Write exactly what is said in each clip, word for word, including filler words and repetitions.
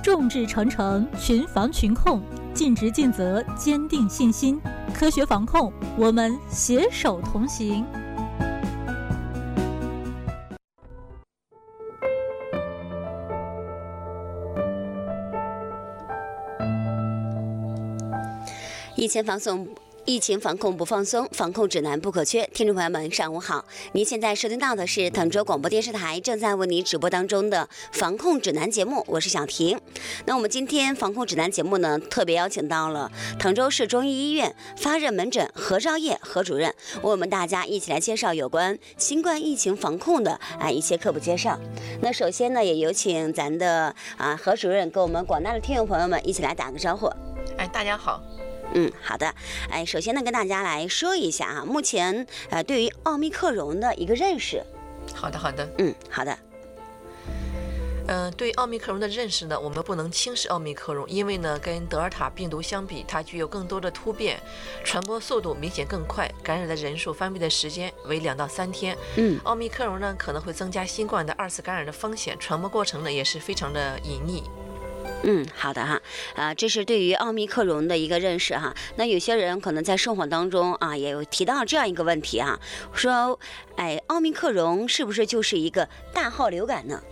众志成城，群防群控，尽职尽责，坚定信心。科学防控，我们携手同行。 疫情防送。疫情防控不放松，防控指南不可缺。听众朋友们，上午好！您现在收听到的是滕州广播电视台正在为您直播当中的防控指南节目，我是小婷。那我们今天防控指南节目呢，特别邀请到了滕州市中医医院发热门诊何兆业何主任，为我们大家一起来介绍有关新冠疫情防控的啊一些科普介绍。那首先呢，也有请咱的啊何主任跟我们广大的听众朋友们一起来打个招呼。 哎，大家好。 嗯，好的。哎，首先呢，跟大家来说一下啊，目前呃对于奥密克戎的一个认识。 好的，好的。 嗯，好的。 嗯、呃，对奥密克戎的认识呢，我们不能轻视奥密克戎，因为呢，跟德尔塔病毒相比，它具有更多的突变，传播速度明显更快，感染的人数翻倍的时间为两到三天。 嗯， 奥密克戎呢可能会增加新冠的二次感染的风险，传播过程呢也是非常的隐匿。 嗯，好的哈，啊，这是对于奥密克戎的一个认识哈。那有些人可能在生活当中啊，也有提到这样一个问题啊，说，哎，奥密克戎是不是就是一个大号流感呢？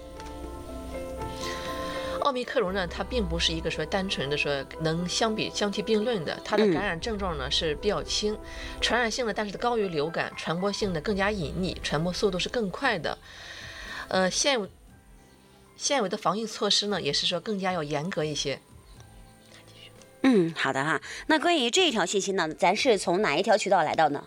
奥密克戎呢，它并不是一个说单纯的说能相比相提并论的，它的感染症状呢、嗯、是比较轻，传染性呢但是高于流感，传播性呢更加隐匿，传播速度是更快的。呃，现有。现有的防疫措施呢，也是说更加要严格一些。 嗯，好的哈。那关于这一条信息呢，咱是从哪一条渠道来到呢？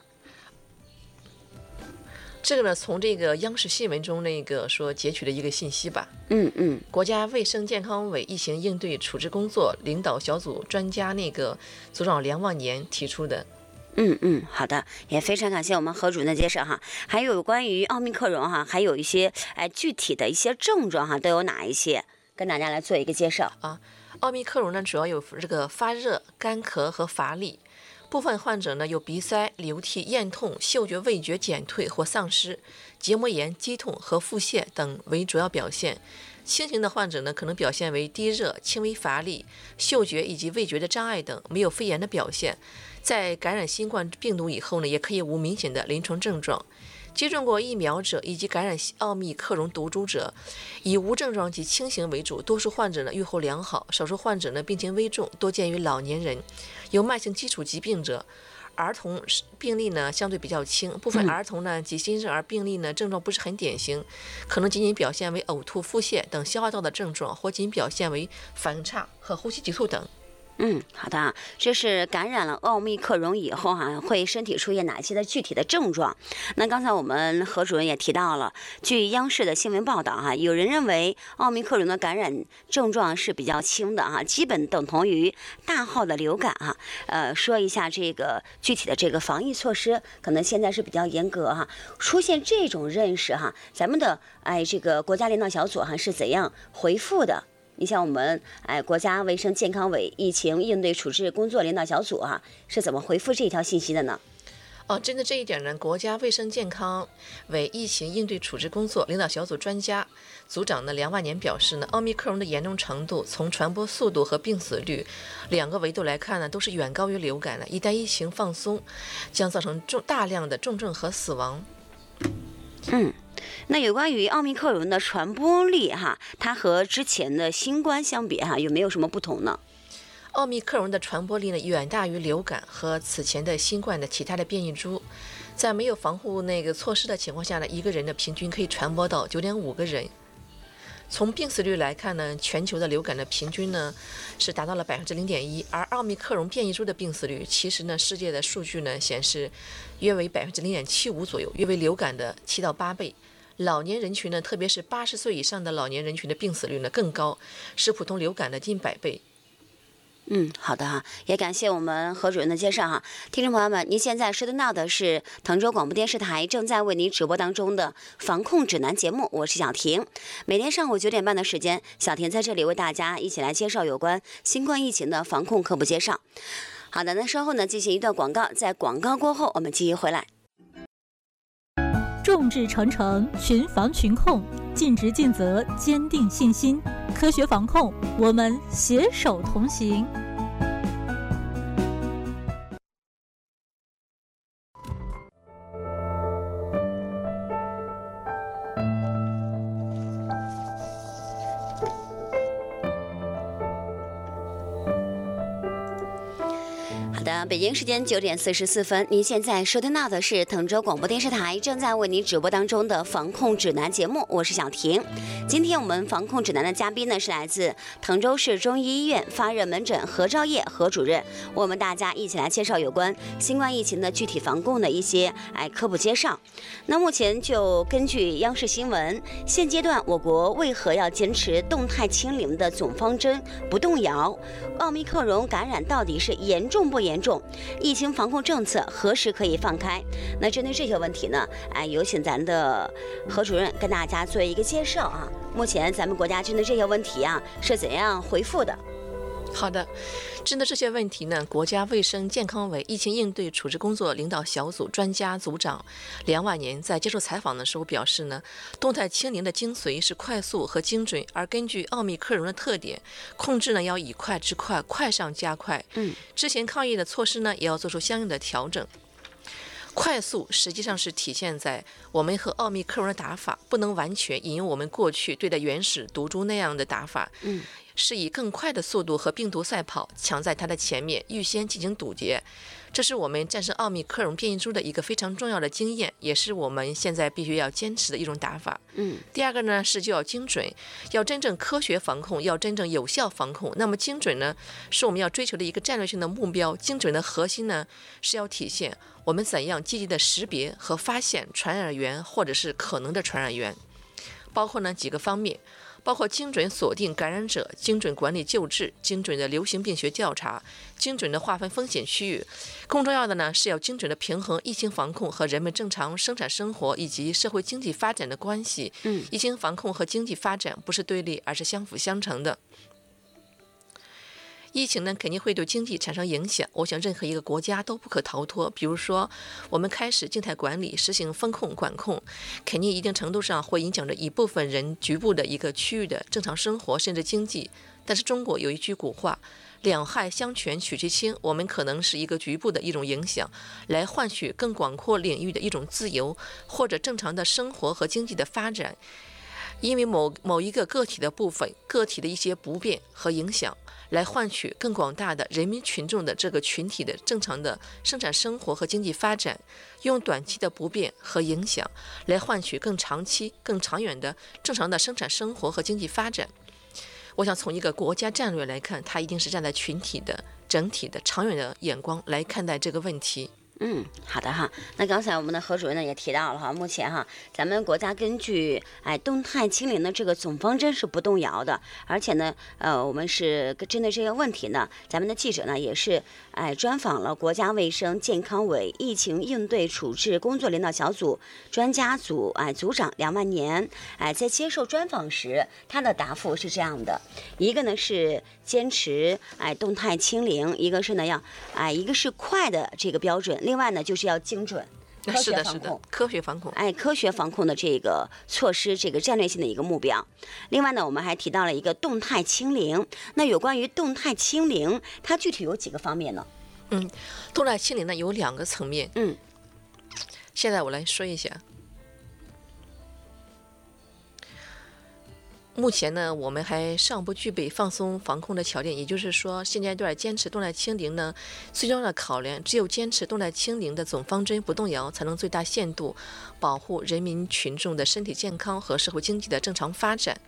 这个呢，从这个央视新闻中那个说截取的一个信息吧。 嗯嗯。 国家卫生健康委疫情应对处置工作领导小组专家那个组长梁万年提出的。 嗯嗯，好的，也非常感谢我们何主任的介绍哈。还有关于奥密克戎哈，还有一些哎具体的一些症状哈，都有哪一些？跟大家来做一个介绍啊。奥密克戎呢，主要有这个发热、干咳和乏力，部分患者呢有鼻塞、流涕、咽痛、嗅觉味觉减退或丧失、结膜炎、肌痛和腹泻等为主要表现。轻型的患者呢，可能表现为低热、轻微乏力、嗅觉以及味觉的障碍等，没有肺炎的表现。在感染新冠病毒以后呢，也可以无明显的临床症状。接种过疫苗者以及感染奥密克戎毒株者，以无症状及轻型为主，多数患者呢预后良好，少数患者呢病情危重，多见于老年人、有慢性基础疾病者。儿童病例呢相对比较轻，部分儿童呢及新生儿病例呢症状不是很典型，可能仅仅表现为呕吐、腹泻等消化道的症状，或仅表现为反应差和呼吸急促等。 嗯，好的，这是感染了奥密克戎以后哈、啊，会身体出现哪些的具体的症状？那刚才我们何主任也提到了，据央视的新闻报道哈、啊，有人认为奥密克戎的感染症状是比较轻的哈、啊，基本等同于大号的流感哈、啊。呃，说一下这个具体的这个防疫措施，可能现在是比较严格哈、啊。出现这种认识哈、啊，咱们的哎这个国家领导小组哈、啊、是怎样回复的？你像我们哎，国家卫生健康委疫情应对处置工作领导小组啊，是怎么回复这一条信息的呢？ 哦，针对这一点呢，国家卫生健康委疫情应对处置工作领导小组专家组长呢梁万年表示呢，奥密克戎的严重程度从传播速度和病死率两个维度来看呢，都是远高于流感的。一旦疫情放松，将造成重大量的重症和死亡。 嗯。那有关于奥密克戎的传播力哈，它和之前的新冠相比哈，有没有什么不同呢？ 奥密克戎的传播力呢远大于流感和此前的新冠的其他的变异株，在没有防护那个措施的情况下呢，一个人的平均可以传播到九点五个人。从病死率来看呢，全球的流感的平均呢是达到了百分之零点一，而奥密克戎变异株的病死率，其实呢世界的数据呢显示约为百分之零点七五左右，约为流感的七到八倍。老年人群呢，特别是八十岁以上的老年人群的病死率呢更高，是普通流感的近百倍。 嗯，好的哈，也感谢我们何主任的介绍哈。听众朋友们，您现在收听到的是滕州广播电视台正在为您直播当中的防控指南节目，我是小婷。每天上午九点半的时间，小婷在这里为大家一起来介绍有关新冠疫情的防控科普介绍。好的，那稍后呢进行一段广告，在广告过后我们继续回来。 众志成城，群防群控，尽职尽责，坚定信心。科学防控，我们携手同行。 北京时间九点四十四分，您现在收听到的是滕州广播电视台正在为您直播当中的防控指南节目，我是小婷。今天我们防控指南的嘉宾呢是来自滕州市中医医院发热门诊何兆业何主任，我们大家一起来介绍有关新冠疫情的具体防控的一些哎科普介绍。那目前就根据央视新闻，现阶段我国为何要坚持动态清零的总方针不动摇？奥密克戎感染到底是严重不严重？疫情防控政策何时可以放开？那针对这些问题呢，哎，有请咱的何主任跟大家做一个介绍啊。目前咱们国家针对这些问题啊是怎样回复的？ 好的，针对这些问题呢，国家卫生健康委疫情应对处置工作领导小组专家组长梁万年在接受采访的时候表示呢，动态清零的精髓是快速和精准，而根据奥密克戎的特点，控制呢要以快制快，快上加快。 嗯， 之前抗疫的措施呢也要做出相应的调整。快速实际上是体现在我们和奥密克戎的打法不能完全引用我们过去对待原始毒株那样的打法， 嗯， 是以更快的速度和病毒赛跑，抢在它的前面，预先进行堵截。这是我们战胜奥密克戎变异株的一个非常重要的经验，也是我们现在必须要坚持的一种打法。 嗯， 第二个呢是就要精准，要真正科学防控，要真正有效防控。那么精准呢，是我们要追求的一个战略性的目标。精准的核心呢，是要体现我们怎样积极的识别和发现传染源或者是可能的传染源，包括呢几个方面。包括精准锁定感染者、精准管理救治、精准的流行病学调查、精准的划分风险区域。更重要的呢，是要精准的平衡疫情防控和人们正常生产生活以及社会经济发展的关系。 嗯， 疫情防控和经济发展不是对立，而是相辅相成的。疫情呢肯定会对经济产生影响，我想任何一个国家都不可逃脱。比如说我们开始静态管理，实行风控管控，肯定一定程度上会影响着一部分人局部的一个区域的正常生活甚至经济。但是中国有一句古话，两害相权取其轻，我们可能是一个局部的一种影响，来换取更广阔领域的一种自由或者正常的生活和经济的发展。因为某某一个个体的部分，个体的一些不便和影响，来换取更广大的人民群众的这个群体的正常的生产生活和经济发展，用短期的不便和影响来换取更长期、更长远的正常的生产生活和经济发展。我想从一个国家战略来看，它一定是站在群体的、整体的、长远的眼光来看待这个问题。 嗯，好的哈。那刚才我们的何主任呢也提到了哈，目前哈咱们国家根据哎动态清零的这个总方针是不动摇的，而且呢，呃，我们是针对这些问题呢，咱们的记者呢也是哎专访了国家卫生健康委疫情应对处置工作领导小组专家组哎组长梁万年。哎，在接受专访时，他的答复是这样的：一个呢是坚持哎动态清零，一个是呢要哎一个是快的这个标准。另外呢，就是要精准、科学防控， 是的，是的，科学防控， 哎，科学防控的这个措施，这个战略性的一个目标。另外呢，我们还提到了一个动态清零。那有关于动态清零，它具体有几个方面呢？ 嗯，动态清零呢有两个层面。 嗯， 现在我来说一下。目前呢，我们还尚不具备放松防控的条件，也就是说，现阶段坚持动态清零呢，最重要的考量，只有坚持动态清零的总方针不动摇，才能最大限度保护人民群众的身体健康和社会经济的正常发展。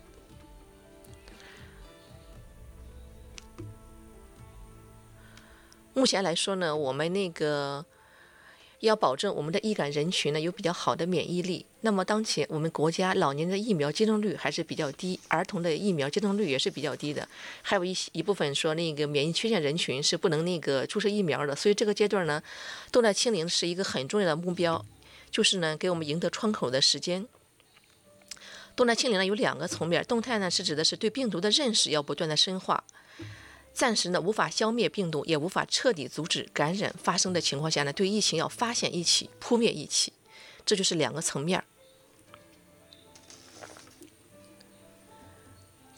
目前来说呢，我们那个要保证我们的易感人群呢有比较好的免疫力。那么当前我们国家老年人的疫苗接种率还是比较低，儿童的疫苗接种率也是比较低的，还有一一部分说那个免疫缺陷人群是不能那个注射疫苗的。所以这个阶段呢，动态清零是一个很重要的目标，就是呢给我们赢得窗口的时间。动态清零呢有两个层面，动态呢是指的是对病毒的认识要不断的深化。暂时呢无法消灭病毒，也无法彻底阻止感染发生的情况下呢，对疫情要发现一起，扑灭一起，这就是两个层面。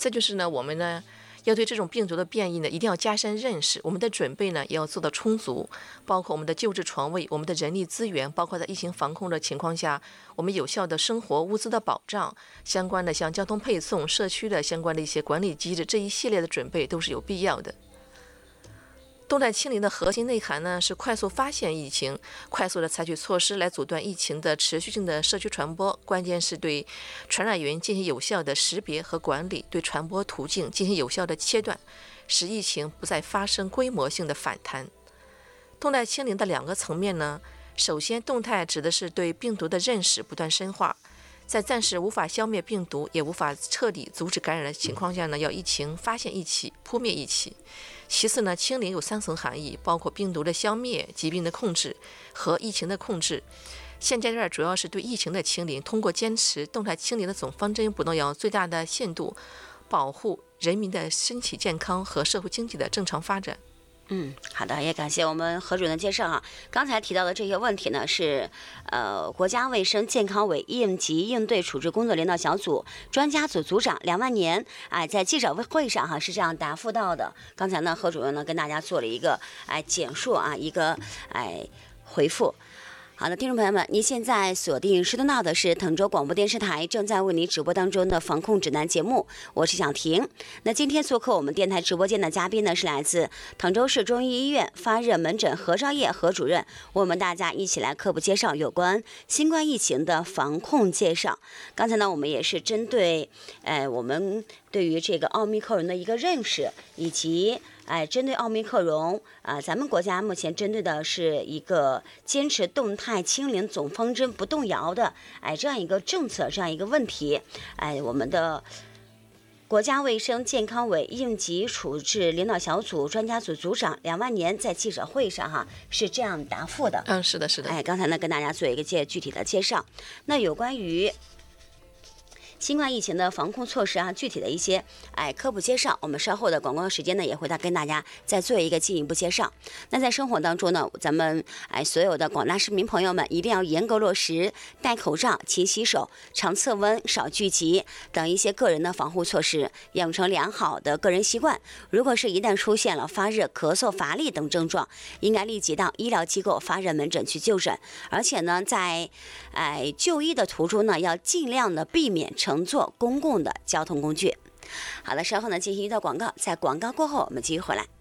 再就是呢，我们呢要对这种病毒的变异呢，一定要加深认识。我们的准备呢，也要做到充足，包括我们的救治床位、我们的人力资源，包括在疫情防控的情况下，我们有效的生活物资的保障，相关的像交通配送、社区的相关的一些管理机制，这一系列的准备都是有必要的。动态清零的核心内涵呢，是快速发现疫情，快速的采取措施来阻断疫情的持续性的社区传播。关键是对传染源进行有效的识别和管理，对传播途径进行有效的切断，使疫情不再发生规模性的反弹。动态清零的两个层面呢，首先，动态指的是对病毒的认识不断深化，在暂时无法消灭病毒，也无法彻底阻止感染的情况下呢，要疫情发现一起，扑灭一起。其次呢，清零有三层含义，包括病毒的消灭、疾病的控制和疫情的控制。现阶段主要是对疫情的清零，通过坚持动态清零的总方针，不能要最大的限度保护人民的身体健康和社会经济的正常发展。 嗯，好的，也感谢我们何主任的介绍啊。刚才提到的这些问题呢，是呃国家卫生健康委应急应对处置工作领导小组专家组组长梁万年哎在记者会上哈是这样答复到的。刚才呢，何主任呢跟大家做了一个哎简述啊，一个哎回复。好的，听众朋友们，您现在锁定收听到的是滕州广播电视台正在为您直播当中的防控指南节目，我是小婷。那今天做客我们电台直播间的嘉宾呢，是来自滕州市中医医院发热门诊何绍烨何主任，我们大家一起来科普介绍有关新冠疫情的防控介绍。刚才呢，我们也是针对，呃，我们对于这个奥密克戎的一个认识，以及哎，针对奥密克戎啊、呃，咱们国家目前针对的是一个坚持动态清零总方针不动摇的哎这样一个政策，这样一个问题。哎，我们的国家卫生健康委应急处置领导小组专家组组长梁万年在记者会上哈是这样答复的。 嗯，是的，是的。 哎，刚才呢跟大家做一个介具体的介绍。那有关于新冠疫情的防控措施啊，具体的一些哎科普介绍，我们稍后的广告时间呢，也会再跟大家再做一个进一步介绍。那在生活当中呢，咱们哎所有的广大市民朋友们一定要严格落实戴口罩、勤洗手、常测温、少聚集等一些个人的防护措施，养成良好的个人习惯。如果是一旦出现了发热、咳嗽、乏力等症状，应该立即到医疗机构发热门诊去就诊，而且呢，在哎就医的途中呢，要尽量的避免乘坐公共的交通工具。好了，稍后呢进行一段广告，在广告过后我们继续回来。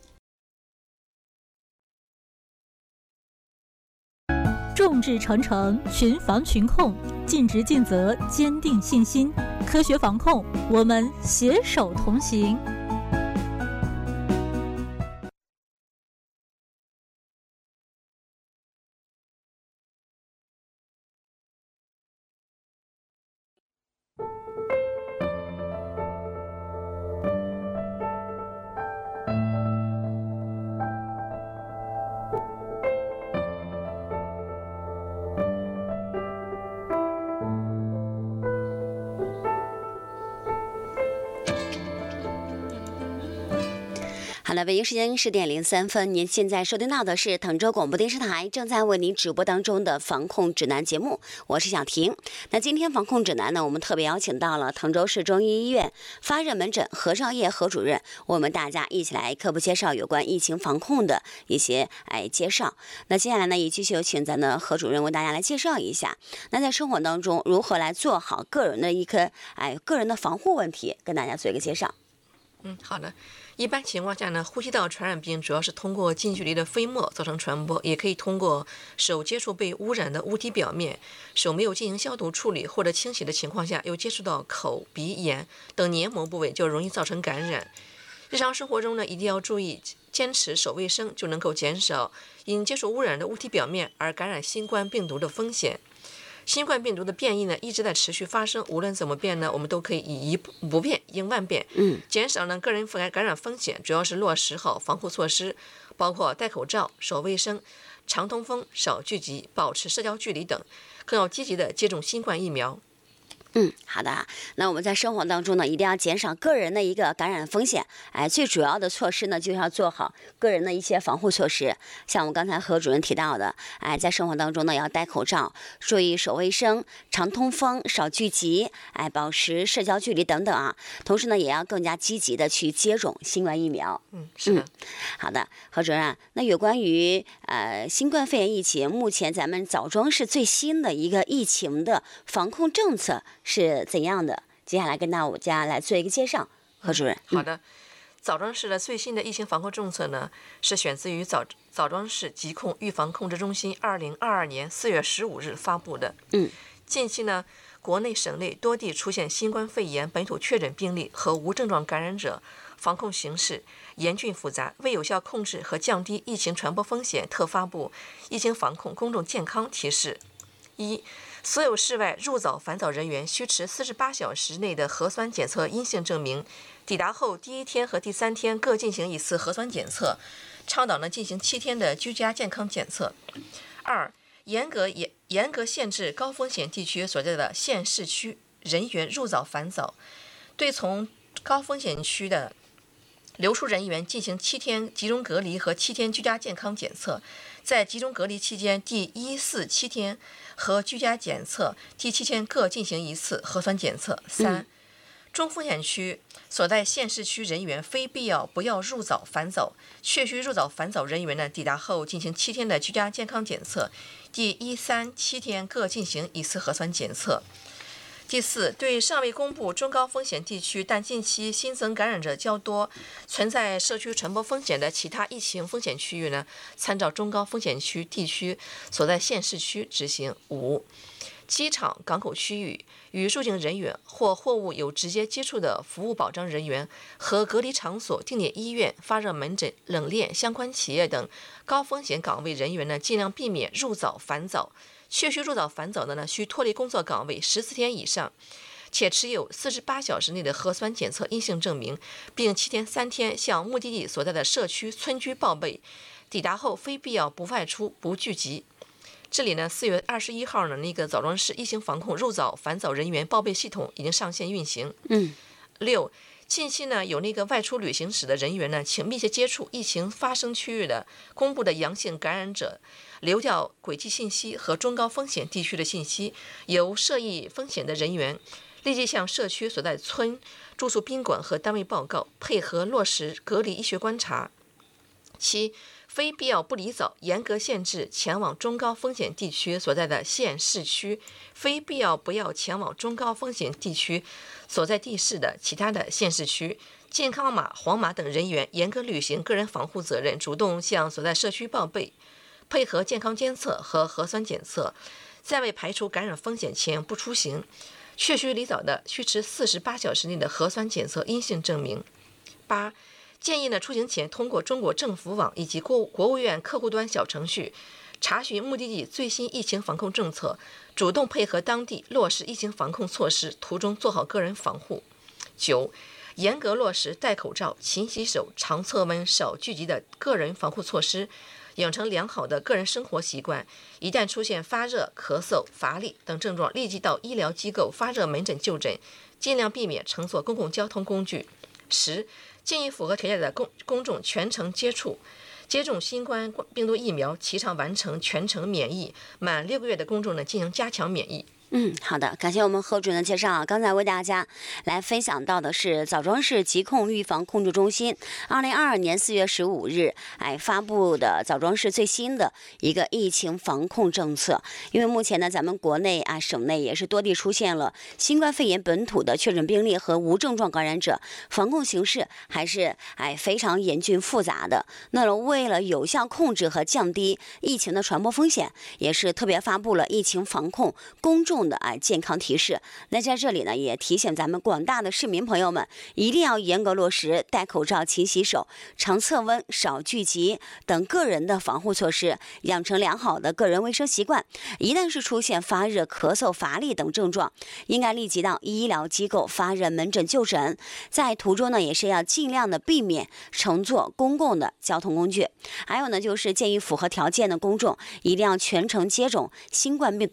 众志成城，群防群控，尽职尽责，坚定信心，科学防控，我们携手同行。 好了，北京时间十点零三分，您现在收听到的是滕州广播电视台正在为您直播当中的防控指南节目，我是小婷。那今天防控指南呢，我们特别邀请到了滕州市中医医院发热门诊何绍烨何主任，我们大家一起来科普介绍有关疫情防控的一些哎介绍。那接下来呢，也继续有请咱的何主任为大家来介绍一下，那在生活当中如何来做好个人的一个哎个人的防护问题，跟大家做一个介绍。 嗯，好的。一般情况下呢，呼吸道传染病主要是通过近距离的飞沫造成传播，也可以通过手接触被污染的物体表面，手没有进行消毒处理或者清洗的情况下，又接触到口、鼻、眼等黏膜部位，就容易造成感染。日常生活中呢，一定要注意坚持手卫生，就能够减少因接触污染的物体表面而感染新冠病毒的风险。新冠病毒的变异呢一直在持续发生，无论怎么变呢，我们都可以以一不变应万变， 嗯， 减少呢个人感染风险，主要是落实好防护措施，包括戴口罩、手卫生、常通风、少聚集、保持社交距离等，更要积极的接种新冠疫苗。 嗯，好的。那我们在生活当中呢，一定要减少个人的一个感染风险。哎，最主要的措施呢，就是要做好个人的一些防护措施。像我们刚才何主任提到的，哎，在生活当中呢，要戴口罩，注意手卫生，常通风，少聚集，哎，保持社交距离等等啊。同时呢，也要更加积极的去接种新冠疫苗。 嗯，是的。嗯、 好的，何主任，那有关于呃新冠肺炎疫情，目前咱们枣庄市最新的一个疫情的防控政策是怎样的？接下来跟大家来做一个介绍，何主任。 嗯、好的，枣庄市的最新的疫情防控政策呢，是选自于枣枣庄市疾控预防控制中心二零二二年四月十五日发布的。 嗯， 近期呢，国内省内多地出现新冠肺炎本土确诊病例和无症状感染者，防控形势严峻复杂，为有效控制和降低疫情传播风险，特发布疫情防控公众健康提示：一、所有市外入枣返枣人员需持四十八小时内的核酸检测阴性证明，抵达后第一天和第三天各进行一次核酸检测，倡导呢进行七天的居家健康检测。二、严格严严格限制高风险地区所在的县市区人员入枣返枣，对从高风险区的流出人员进行七天集中隔离和七天居家健康检测，在集中隔离期间第一、四、七天和居家检测第七天各进行一次核酸检测。三、嗯、中风险区所在县市区人员非必要不要入枣返枣，确需入枣返枣人员呢抵达后进行七天的居家健康检测，第一、三、七天各进行一次核酸检测。第四，对尚未公布中高风险地区但近期新增感染者较多、存在社区传播风险的其他疫情风险区域呢，参照中高风险区地区所在县市区执行。五、机场、港口区域与入境人员或货物有直接接触的服务保障人员和隔离场所、定点医院、发热门诊、冷链相关企业等高风险岗位人员呢，尽量避免入枣返枣。确需入枣返枣的呢，需脱离工作岗位十四天以上，且持有四十八小时内的核酸检测阴性证明，并七天三天向目的地所在的社区村居报备，抵达后非必要不外出不聚集。这里呢，四月二十一号呢，那个枣庄市疫情防控入枣返枣人员报备系统已经上线运行。 嗯。 六。近期呢，有那个外出旅行史的人员呢，请密切接触疫情发生区域的公布的阳性感染者流调轨迹信息和中高风险地区的信息，由涉疫风险的人员立即向社区所在村、住宿宾馆和单位报告，配合落实隔离医学观察。七、非必要不离枣，严格限制前往中高风险地区所在的县市区，非必要不要前往中高风险地区所在地市的其他的县市区。健康码、黄码等人员严格履行个人防护责任，主动向所在社区报备，配合健康监测和核酸检测，在未排除感染风险前不出行。确需离枣的，需持四十八小时内的核酸检测阴性证明。八、建议呢，出行前通过中国政府网以及国国务院客户端小程序查询目的地最新疫情防控政策，主动配合当地落实疫情防控措施，途中做好个人防护。九、严格落实戴口罩、勤洗手、常测温、少聚集的个人防护措施，养成良好的个人生活习惯。一旦出现发热、咳嗽、乏力等症状，立即到医疗机构发热门诊就诊，尽量避免乘坐公共交通工具。十、建议符合条件的公公众全程接触接种新冠病毒疫苗，其常完成全程免疫，满六个月的公众呢进行加强免疫。 嗯，好的，感谢我们何主任的介绍。刚才为大家来分享到的是枣庄市疾控预防控制中心二零二二年四月十五日哎发布的枣庄市最新的一个疫情防控政策。因为目前呢，咱们国内啊省内也是多地出现了新冠肺炎本土的确诊病例和无症状感染者，防控形势还是哎非常严峻复杂的。那么为了有效控制和降低疫情的传播风险，也是特别发布了疫情防控公众的啊健康提示。那在这里呢，也提醒咱们广大的市民朋友们，一定要严格落实戴口罩、勤洗手、常测温、少聚集等个人的防护措施，养成良好的个人卫生习惯。一旦是出现发热、咳嗽、乏力等症状，应该立即到医疗机构发热门诊就诊。在途中呢，也是要尽量的避免乘坐公共的交通工具。还有呢，就是建议符合条件的公众一定要全程接种新冠病毒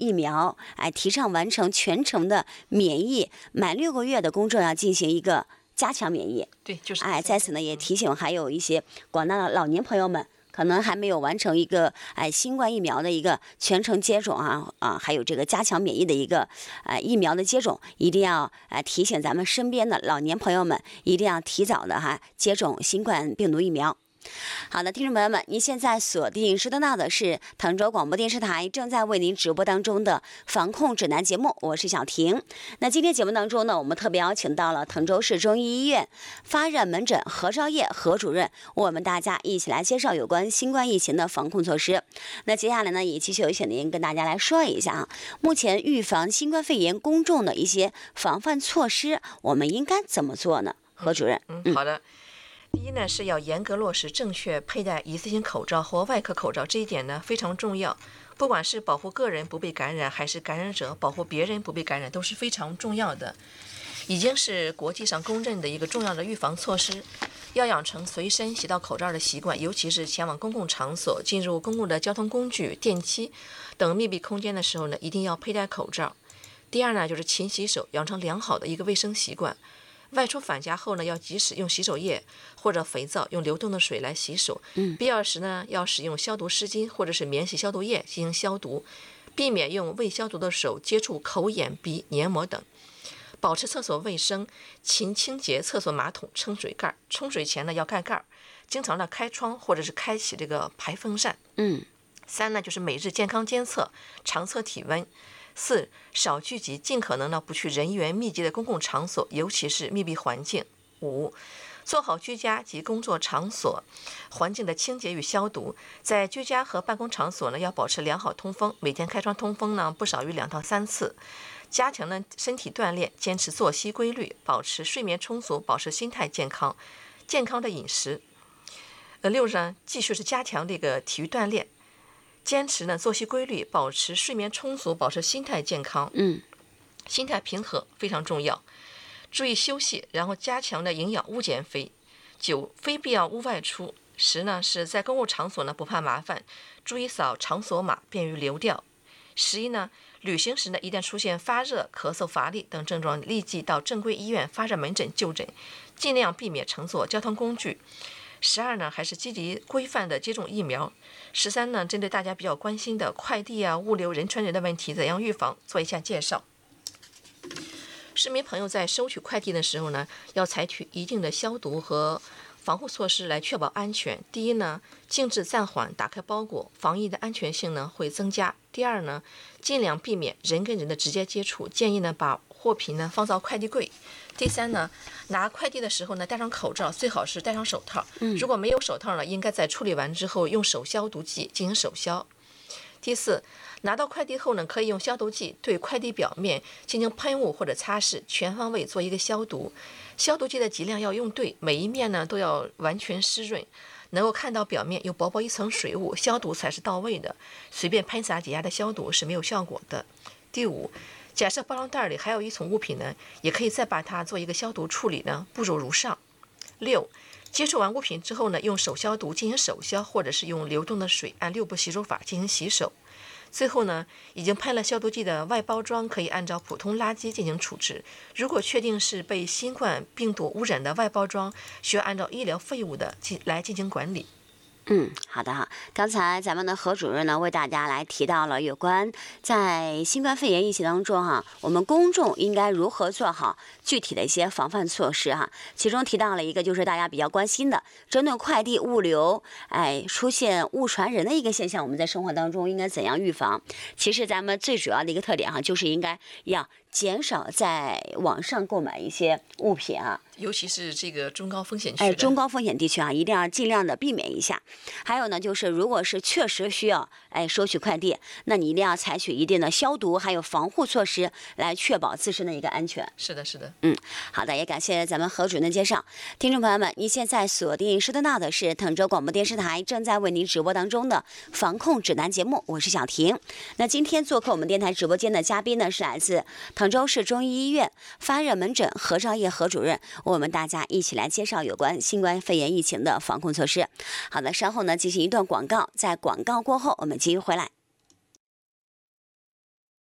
疫苗，哎，提倡完成全程的免疫，满六个月的公众要进行一个加强免疫。 对，就是哎，在此呢也提醒还有一些广大的老年朋友们。可能还没有完成一个哎新冠疫苗的一个全程接种啊啊，还有这个加强免疫的一个呃疫苗的接种，一定要呃提醒咱们身边的老年朋友们，一定要提早的哈接种新冠病毒疫苗。好的，听众朋友们，您现在锁定收听到的是滕州广播电视台正在为您直播当中的防控指南节目，我是小婷。那今天节目当中呢，我们特别邀请到了滕州市中医医院发热门诊何兆业何主任，我们大家一起来介绍有关新冠疫情的防控措施。那接下来呢，也继续有请您跟大家来说一下啊，目前预防新冠肺炎公众的一些防范措施，我们应该怎么做呢？何主任。 嗯，好的。第一呢，是要严格落实正确佩戴一次性口罩或外科口罩，这一点呢非常重要。不管是保护个人不被感染，还是感染者保护别人不被感染，都是非常重要的，已经是国际上公认的一个重要的预防措施。要养成随身携带口罩的习惯，尤其是前往公共场所、进入公共的交通工具、电梯等密闭空间的时候呢，一定要佩戴口罩。第二呢，就是勤洗手，养成良好的一个卫生习惯。外出返家后呢，要及时用洗手液或者肥皂，用流动的水来洗手。 嗯， 必要时呢，要使用消毒湿巾或者是免洗消毒液进行消毒，避免用未消毒的手接触口、眼、鼻、黏膜等。保持厕所卫生，勤清洁厕所马桶冲水盖，冲水前呢要盖盖，经常的开窗或者是开启这个排风扇。 嗯， 三呢就是每日健康监测，常测体温。四、少聚集，尽可能呢不去人员密集的公共场所，尤其是密闭环境。五、做好居家及工作场所环境的清洁与消毒。在居家和办公场所呢，要保持良好通风，每天开窗通风呢不少于两到三次。加强呢身体锻炼，坚持作息规律，保持睡眠充足，保持心态健康，健康的饮食。呃，六呢，继续是加强这个体育锻炼。坚持呢作息规律，保持睡眠充足，保持心态健康， 嗯， 心态平和非常重要。注意休息，然后加强的营养，勿减肥。九、非必要勿外出。十呢是在公共场所呢不怕麻烦，注意扫场所码，便于流调。十一呢，旅行时呢一旦出现发热、咳嗽、乏力等症状，立即到正规医院发热门诊就诊，尽量避免乘坐交通工具。十二呢，还是积极规范的接种疫苗。十三呢，针对大家比较关心的快递啊、物流人传人的问题，怎样预防，做一下介绍。市民朋友在收取快递的时候呢，要采取一定的消毒和防护措施来确保安全。第一呢，静置暂缓打开包裹，防疫的安全性呢会增加。第二呢，尽量避免人跟人的直接接触，建议呢把货品呢放到快递柜。第三呢，拿快递的时候呢，戴上口罩，最好是戴上手套。如果没有手套呢，应该在处理完之后用手消毒剂进行手消。第四，拿到快递后呢，可以用消毒剂对快递表面进行喷雾或者擦拭，全方位做一个消毒。消毒剂的剂量要用对，每一面呢都要完全湿润，能够看到表面有薄薄一层水雾，消毒才是到位的。随便喷洒解压的消毒是没有效果的。第五，假设包装袋里还有一层物品呢，也可以再把它做一个消毒处理呢，步骤如上。六，接触完物品之后呢，用手消毒进行手消，或者是用流动的水按六步洗手法进行洗手。最后呢，已经喷了消毒剂的外包装可以按照普通垃圾进行处置。如果确定是被新冠病毒污染的外包装，需要按照医疗废物的来进行管理。 嗯，好的哈。刚才咱们的何主任呢，为大家来提到了有关在新冠肺炎疫情当中哈，我们公众应该如何做好具体的一些防范措施哈。其中提到了一个就是大家比较关心的，针对快递物流，哎，出现误传人的一个现象，我们在生活当中应该怎样预防？其实咱们最主要的一个特点哈，就是应该要减少在网上购买一些物品啊， 尤其是这个中高风险区， 哎，中高风险地区啊，一定要尽量的避免一下。还有呢，就是如果是确实需要哎收取快递，那你一定要采取一定的消毒还有防护措施，来确保自身的一个安全。 是的，是的。 嗯，好的，也感谢咱们何主任的介绍。听众朋友们，您现在锁定收听到的是滕州广播电视台正在为您直播当中的防控指南节目，我是小婷。那今天做客我们电台直播间的嘉宾呢，是来自滕州市中医医院发热门诊何兆业何主任，我们大家一起来介绍有关新冠肺炎疫情的防控措施。好的，稍后呢进行一段广告，在广告过后我们继续回来。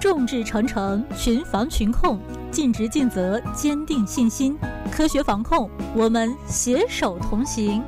众志成城，群防群控，尽职尽责，坚定信心。科学防控，我们携手同行。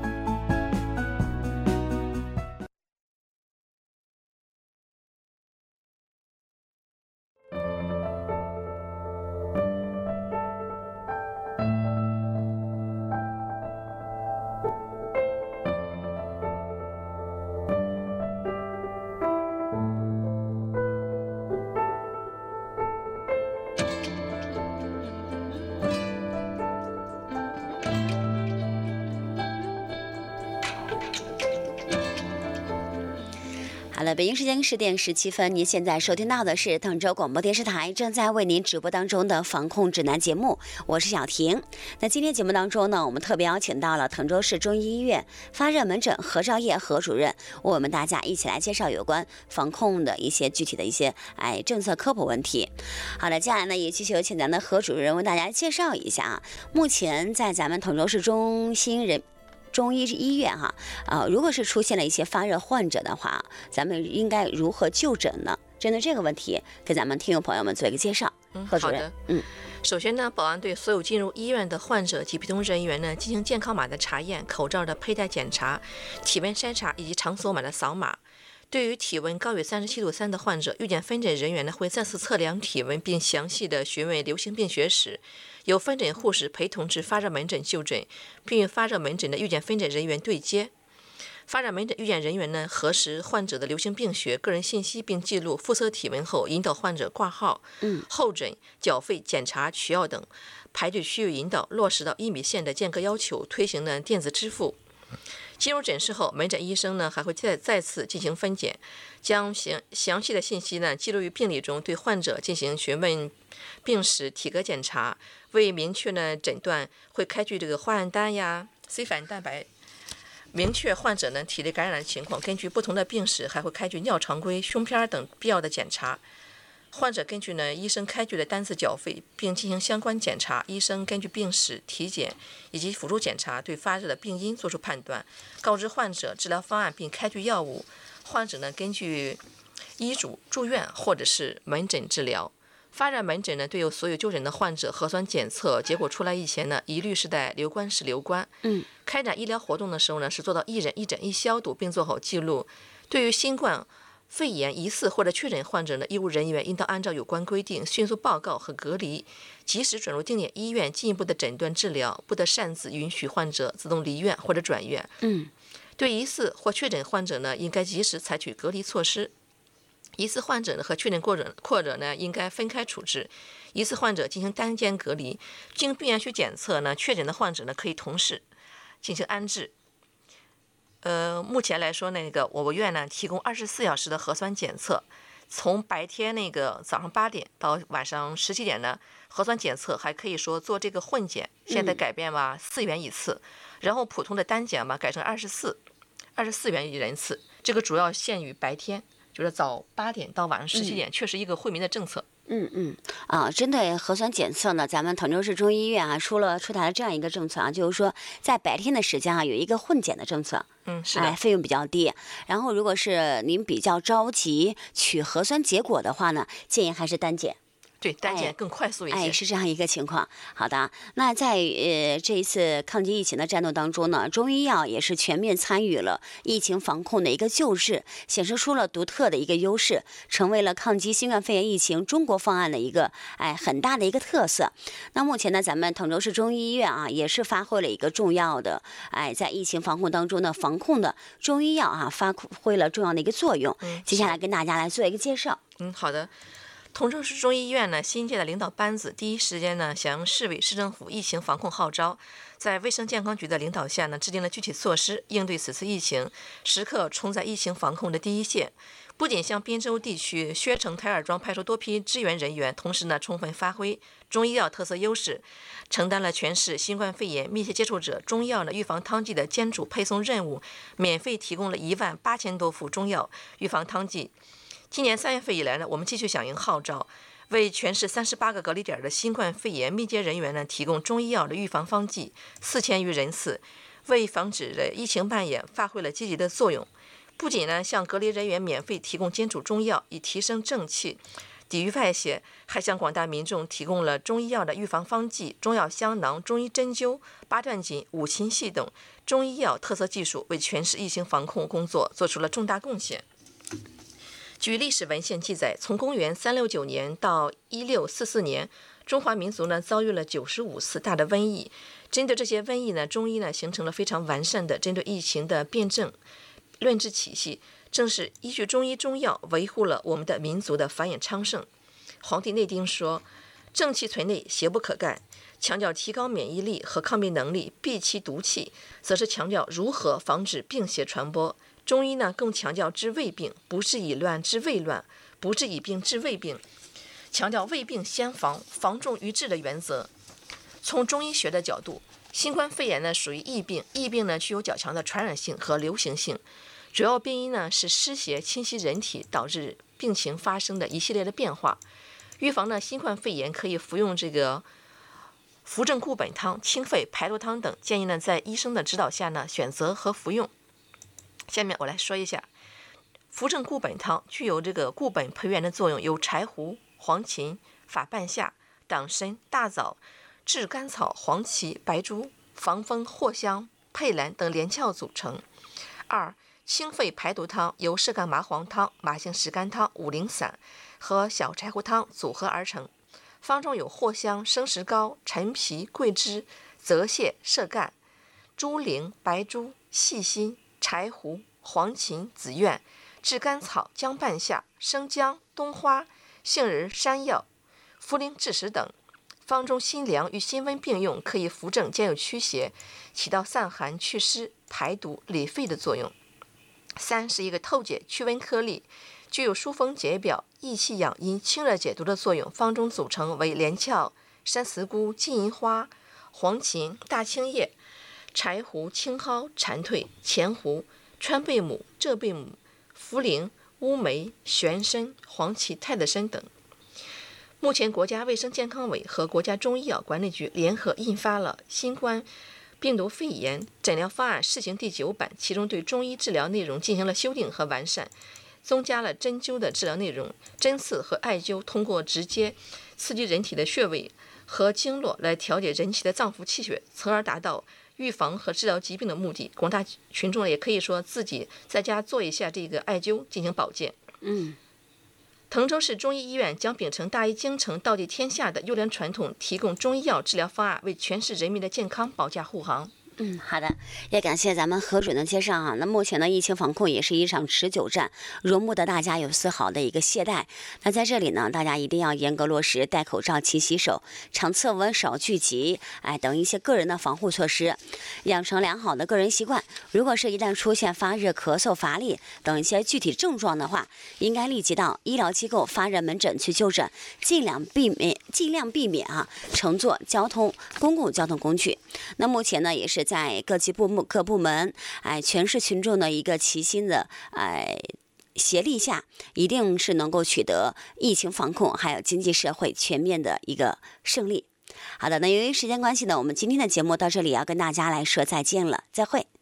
好了，北京时间十点十七分，您现在收听到的是滕州广播电视台正在为您直播当中的防控指南节目，我是小婷。那今天节目当中呢，我们特别邀请到了滕州市中医医院发热门诊何兆业何主任，为我们大家一起来介绍有关防控的一些具体的一些哎政策科普问题。好的，接下来呢也继续有请咱的何主任为大家介绍一下啊，目前在咱们滕州市中心人。中医医院哈，呃，如果是出现了一些发热患者的话，咱们应该如何就诊呢？针对这个问题，给咱们听众朋友们做一个介绍。 嗯， 何主任， 好的， 嗯， 首先呢，保安对所有进入医院的患者及陪同人员呢，进行健康码的查验、口罩的佩戴检查、体温筛查以及场所码的扫码。对于体温高于三十七度三的患者，预检分诊人员呢会再次测量体温，并详细的询问流行病学史，由分诊护士陪同至发热门诊就诊，并与发热门诊的预检分诊人员对接。发热门诊预检人员呢核实患者的流行病学、个人信息，并记录复测体温后，引导患者挂号、 嗯， 候诊、缴费、检查、取药等，排队区域引导，落实到一米线的间隔要求，推行呢电子支付。进入诊室后，门诊医生呢还会再再次进行分检，将详详细的信息呢记录于病历中，对患者进行询问病史、体格检查，为明确呢诊断会开具这个化验单呀、C 反应蛋白。明确患者呢体内感染的情况，根据不同的病史，还会开具尿常规、胸片等必要的检查。患者根据呢医生开具的单次缴费，并进行相关检查。医生根据病史、体检以及辅助检查，对发热的病因做出判断，告知患者治疗方案，并开具药物。患者呢根据医嘱住院或者是门诊治疗。发热门诊呢对有所有就诊的患者核酸检测结果出来以前呢，一律是在留观室留观。 嗯， 开展医疗活动的时候呢，是做到一诊一诊一消毒，并做好记录。对于新冠肺炎疑似或者确诊患者呢，医务人员应当按照有关规定迅速报告和隔离，及时转入定点医院进一步的诊断治疗，不得擅自允许患者自动离院或者转院。 嗯， 对疑似或确诊患者呢，应该及时采取隔离措施。疑似患者呢和确诊患者或者呢应该分开处置，疑似患者进行单间隔离，经病原学检测呢确诊的患者呢可以同时进行安置。呃，目前来说，那个我们院呢提供二十四小时的核酸检测，从白天那个早上八点到晚上十七点呢，核酸检测还可以说做这个混检，现在改变吧，四元一次，然后普通的单检嘛改成二十四，二十四元一人次，这个主要限于白天，就是早八点到晚上十七点，确实一个惠民的政策。 嗯嗯啊，针对核酸检测呢，咱们滕州市中医院啊出了出台了这样一个政策啊，就是说在白天的时间啊有一个混检的政策， 嗯，是的， 哎，费用比较低。然后如果是您比较着急取核酸结果的话呢，建议还是单检。 对，单检更快速一些。 哎，是这样一个情况。好的，那在呃这一次抗击疫情的战斗当中呢，中医药也是全面参与了疫情防控的一个救治，显示出了独特的一个优势，成为了抗击新冠肺炎疫情中国方案的一个哎很大的一个特色。那目前呢，咱们滕州市中医医院啊，也是发挥了一个重要的哎在疫情防控当中的防控的中医药啊，发挥了重要的一个作用。 嗯， 接下来跟大家来做一个介绍。 嗯，好的。滕州市中医医院呢，新届的领导班子第一时间呢，响应市委市政府疫情防控号召，在卫生健康局的领导下呢，制定了具体措施，应对此次疫情，时刻冲在疫情防控的第一线。不仅向滨州地区薛城、台儿庄派出多批支援人员，同时呢，充分发挥中医药特色优势，承担了全市新冠肺炎密切接触者中医药的预防汤剂的煎煮配送任务，免费提供了一万八千多副中药预防汤剂。今年三月份以来呢，我们继续响应号召，为全市三十八个隔离点的新冠肺炎密接人员呢提供中医药的预防方剂四千余人次，为防止的疫情蔓延发挥了积极的作用。不仅呢向隔离人员免费提供煎煮中药，以提升正气， 抵御外邪，还向广大民众提供了中医药的预防方剂、中药香囊、中医针灸、八段锦、五禽戏等中医药特色技术，为全市疫情防控工作做出了重大贡献。据历史文献记载，从公元三六九年到一六四四年，中华民族呢遭遇了九十五次大的瘟疫。针对这些瘟疫呢，中医呢形成了非常完善的针对疫情的辩证论治体系。正是依据中医中药，维护了我们的民族的繁衍昌盛。《黄帝内经》说：“正气存内，邪不可干。”强调提高免疫力和抗病能力，避其毒气，则是强调如何防止病邪传播。中医呢更强调治未病，不是以乱治未乱，不是以病治未病，强调未病先防，防重于治的原则。从中医学的角度，新冠肺炎呢属于疫病，疫病呢具有较强的传染性和流行性。主要病因呢是湿邪侵袭人体，导致病情发生的一系列的变化。预防呢新冠肺炎，可以服用这个扶正固本汤、清肺排毒汤等，建议呢在医生的指导下呢选择和服用。下面我来说一下，扶正固本汤具有这个固本培元的作用，由柴胡、黄芩、法半夏、党参、大枣、炙甘草、黄芪、白术、防风、藿香、佩兰等连翘组成。二、清肺排毒汤由射干麻黄汤、麻杏石甘汤、五苓散和小柴胡汤组合而成。方中有藿香、生石膏、陈皮、桂枝、泽泻、射干、猪苓、白术、细辛、柴胡、黄芩、紫苑、炙甘草、姜半夏、生姜、冬花、杏仁、山药、茯苓、枳实等。方中辛凉与辛温并用，可以扶正兼有驱邪，起到散寒祛湿、排毒理肺的作用。三是一个透解驱温颗粒，具有疏风解表、益气养阴、清热解毒的作用。方中组成为连翘、山慈菇、金银花、黄芩、大青叶、柴胡、青蒿、蝉蜕、前胡、川贝母、浙贝母、茯苓、乌梅、玄参、黄芪、太子参等。目前，国家卫生健康委和国家中医药管理局联合印发了新冠病毒肺炎诊疗方案试行第九版，其中对中医治疗内容进行了修订和完善，增加了针灸的治疗内容，针刺和艾灸通过直接刺激人体的穴位和经络来调节人体的脏腑气血，从而达到预防和治疗疾病的目的。广大群众也可以说自己在家做一下这个艾灸进行保健。 嗯。 滕州市中医医院将秉承大医精诚、道济天下的优良传统，提供中医药治疗方案，为全市人民的健康保驾护航。 嗯，好的，也感谢咱们何主任的介绍啊。那目前的疫情防控也是一场持久战，容不得大家有丝毫的一个懈怠。那在这里呢，大家一定要严格落实戴口罩、勤洗手、常测温、少聚集，哎，等一些个人的防护措施，养成良好的个人习惯。如果是一旦出现发热、咳嗽、乏力等一些具体症状的话，应该立即到医疗机构发热门诊去就诊，尽量避免尽量避免啊乘坐交通公共交通工具。那目前呢，也是在各级部各部门，哎，全市群众的一个齐心的哎协力下，一定是能够取得疫情防控还有经济社会全面的一个胜利。好的，那由于时间关系呢，我们今天的节目到这里要跟大家来说再见了，再会。